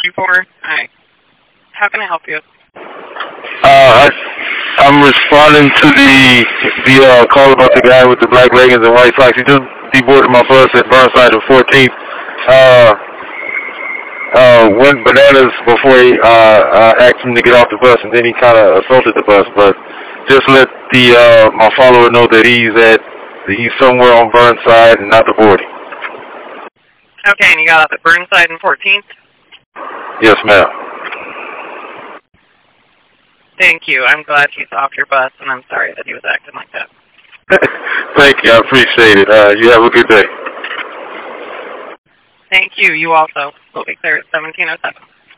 2-4. Hi. How can I help you? I'm responding to the call about the guy with the black leggings and white socks. He just deboarded my bus at Burnside and 14th. Went bananas before he asked him to get off the bus, and then he kind of assaulted the bus. But just let my follower know that he's somewhere on Burnside and not the boarding. Okay, and you got off at Burnside and 14th? Yes, ma'am. Thank you. I'm glad he's off your bus, and I'm sorry that he was acting like that. Thank you. I appreciate it. You have a good day. Thank you. You also. We'll be clear at 1707.